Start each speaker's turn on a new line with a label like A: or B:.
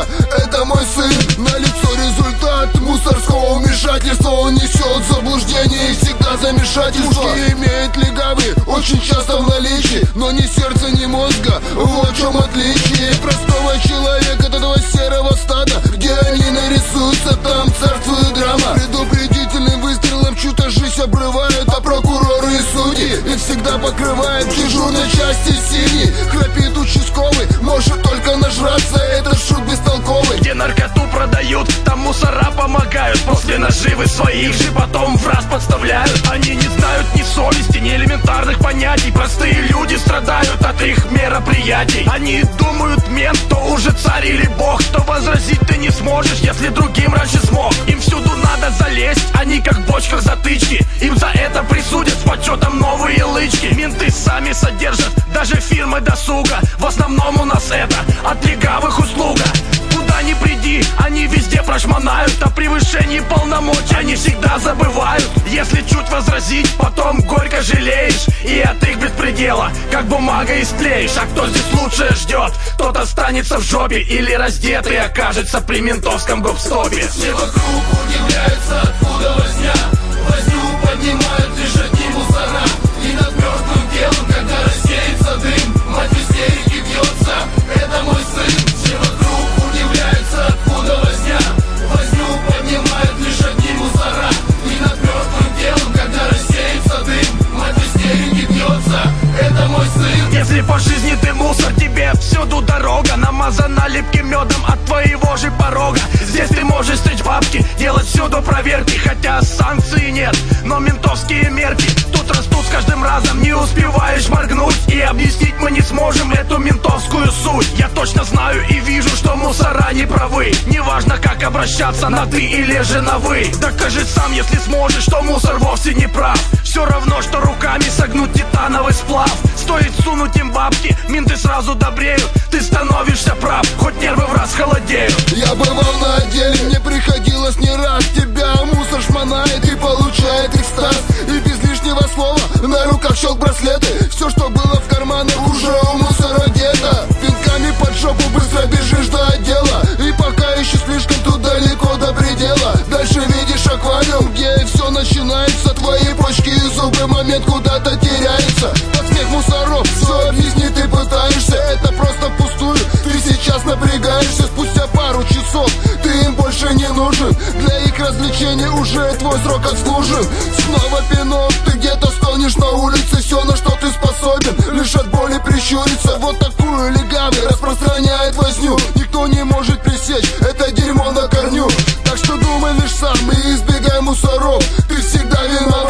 A: где-то, это мой сын. На лицо результат мусорского вмешательства. Он несет заблуждение и всегда замешательство. Пушки имеют легавый очень часто в наличии, но ни сердца, ни мозга, вот в чем отличие простого человека от этого серого стада. Где они нарисуются, там царствует драма. Предупредительным выстрелом чью-то жизнь обрывают, а прокуроры и судьи их всегда покрывают в дежурной части синий. Храпит участковый, может только нажраться, это шут бестолковый.
B: Где наркоту продают, там мусора помогают. После наживы своих же потом в раз подставляют. Они не знают ни совести, ни элементарных понятий. Простые люди страдают от их мероприятий. Они думают, мент, то уже царь или бог, что возразить ты не сможешь, если другим раньше смог. Им всюду надо залезть, они как в бочках затычки. Им за это присудят с почетом новые лычки. Менты сами содержат даже фирмы досуга. В основном у нас это от легавых услуга. Куда ни приди, они везде прошмонают. О превышении полномочий они всегда забывают. Если чуть возразить, потом горько жалеешь. И от их беспредела, как бумага истлеешь. А кто здесь лучше ждет, тот останется в жопе или раздетый окажется при ментовском гоп-стопе.
C: Все вокруг удивляются, откуда возня. Возню поднимают лишь одни мусора. И над мертвым телом, когда рассеется дым, мать в истерике бьется, это мой сын. Все вокруг удивляются, откуда возня. Возню поднимают лишь одни мусора. И над мертвым телом, когда рассеется дым, мать в истерике бьется, это мой сын.
B: Если по жизни ты мусор, тебе всюду дорога намазана липким медом от твоего же порога. Здесь ты можешь стричь бабки, делать всюду проверки, хотя санкций нет, но ментовские мерки тут растут с каждым разом. Не успеваешь моргнуть, и объяснить мы не сможем эту ментовскую суть. Я точно знаю и вижу, что мусора не правы. Неважно, как обращаться, на ты или же на вы. Докажи сам, если сможешь, что мусор вовсе не прав. Все равно, что руками согнуть титановый сплав. Стоит сунуть им бабки, менты сразу добреют. Ты становишься прав, хоть нервы в раз холодеют.
A: Я бывал на отделе, мне приходилось не раз. Тебя мусор шмонает и получает экстаз. И без лишнего слова на руках щелк браслеты. Все, что было в карманах, уже у мусора где-то. Пинками под жопу быстро бежишь до отдела. И пока еще слишком тут далеко до предела. Дальше видишь аквариум, где все начинается. Твои почки и зубы, момент куда-то теряется. Под смех мусоров все объяснить ты пытаешься. Это просто впустую, ты сейчас напрягаешься. Спустя пару часов ты им больше не нужен. Для их развлечения уже твой срок отслужен. Снова пинок, ты где-то стонешь на улице. Все, на что ты способен, лишь от боли прищуриться. Вот такую легавый распространяет возню. Никто не может пресечь это дерьмо на корню. Так что думай лишь сам и избегай мусоров. Ты всегда виноват.